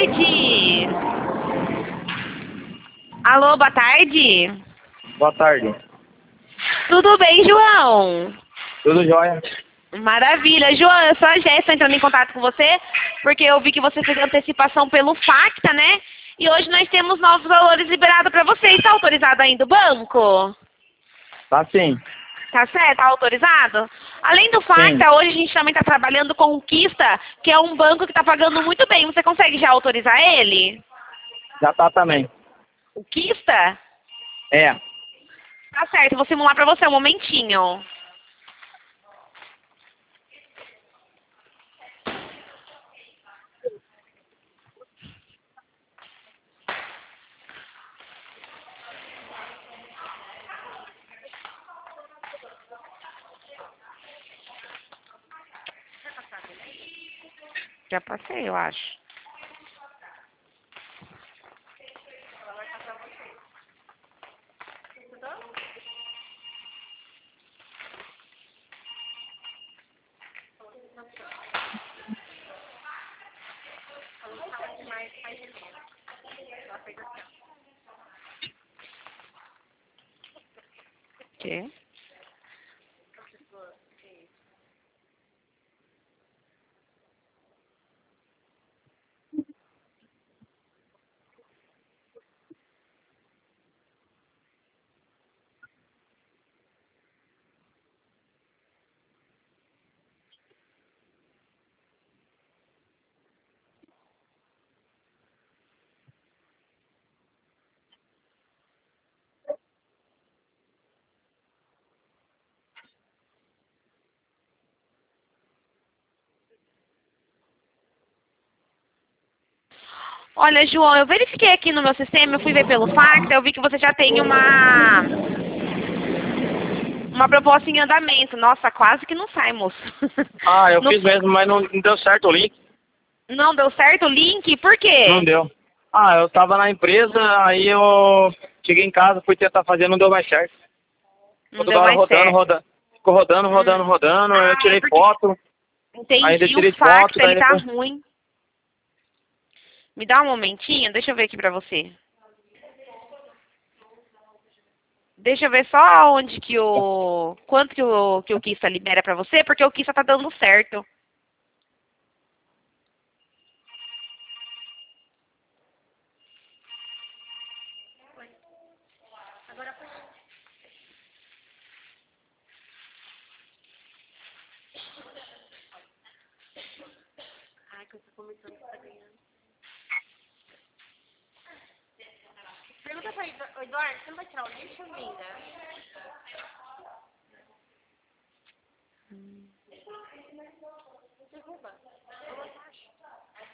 tarde. Alô, boa tarde. Boa tarde. Tudo bem, João? Tudo jóia? Maravilha. João, eu sou a Jéssica entrando em contato com você, porque eu vi que você fez antecipação pelo Facta, né? E hoje nós temos novos valores liberados para você. Está autorizado ainda o banco? Tá sim. Tá certo? Tá autorizado? Além do Sim. Facta, hoje a gente também está trabalhando com o Kista, que é um banco que está pagando muito bem. Você consegue já autorizar ele? Já tá também. O Kista? É. Tá certo, vou simular para você um momentinho. Já passei, eu acho. Quê? Olha, João, eu verifiquei aqui no meu sistema, eu fui ver pelo Facta, eu vi que você já tem uma proposta em andamento. Nossa, quase que não sai, moço. Ah, eu Não, fiz mesmo, mas não deu certo o link. não deu certo o link? Por Não quê? deu. Ah, eu tava na empresa, aí eu cheguei em casa, fui tentar fazer, não deu mais certo. Não Toda deu hora mais rodando, certo. rodando. Ficou rodando, rodando, rodando. Eu Ah, é tirei porque... foto, ainda Entendi, o tirei foto, Facta, daí ele tá depois. ruim. Me dá um momentinho, deixa eu ver aqui pra você. Deixa eu ver só onde que o... Quanto que o Kista libera pra você, porque o Kista tá dando certo. Pergunta pra Eduardo, você não vai tirar o lixo ainda? Derruba.